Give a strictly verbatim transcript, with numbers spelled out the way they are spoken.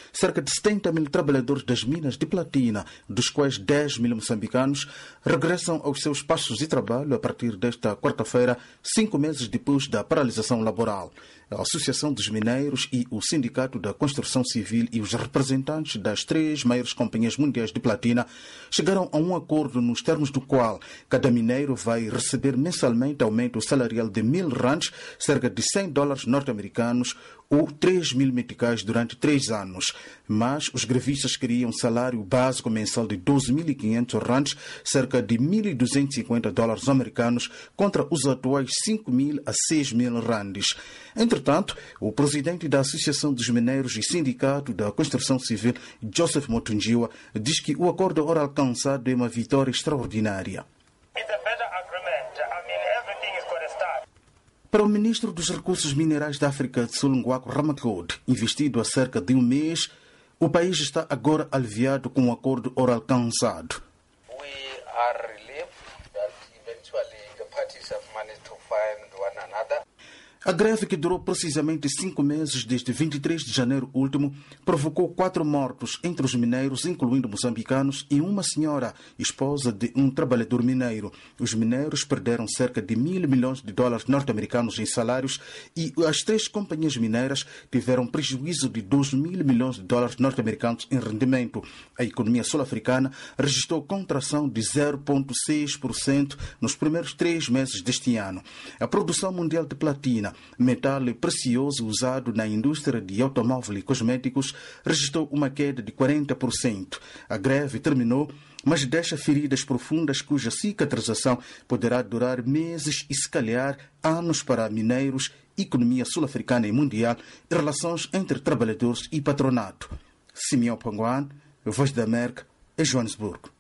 cerca de setenta mil trabalhadores das minas de platina, dos quais dez mil moçambicanos, regressam aos seus postos de trabalho a partir desta quarta-feira, cinco meses depois da paralisação laboral. A Associação dos Mineiros e o Sindicato da Construção Civil e os representantes das três maiores companhias mundiais de platina chegaram a um acordo nos termos do qual cada mineiro vai receber mensalmente aumento salarial de mil rands, cerca de cem dólares norte-americanos, ou três mil meticais durante três anos. Mas os grevistas queriam um salário básico mensal de doze mil e quinhentos rands, cerca de mil e duzentos e cinquenta dólares americanos, contra os atuais cinco mil a seis mil randes. Entretanto, o presidente da Associação dos Mineiros e Sindicato da Construção Civil, Joseph Motungiwa, diz que o acordo ora alcançado é uma vitória extraordinária. Para o ministro dos Recursos Minerais da África do Sul, Ngwako Ramakode, investido há cerca de um mês, o país está agora aliviado com o acordo ora alcançado. We are relieved that eventually the parties have managed to find one another. A greve, que durou precisamente cinco meses desde vinte e três de janeiro último, provocou quatro mortos entre os mineiros, incluindo moçambicanos, e uma senhora, esposa de um trabalhador mineiro. Os mineiros perderam cerca de mil milhões de dólares norte-americanos em salários e as três companhias mineiras tiveram prejuízo de dois mil milhões de dólares norte-americanos em rendimento. A economia sul-africana registrou contração de zero vírgula seis por cento nos primeiros três meses deste ano. A produção mundial de platina, metal precioso usado na indústria de automóvel e cosméticos, registrou uma queda de quarenta por cento. A greve terminou, mas deixa feridas profundas cuja cicatrização poderá durar meses e, se calhar, anos para mineiros, economia sul-africana e mundial e relações entre trabalhadores e patronato. Simeão Panguan, Voz da América, em Joanesburgo.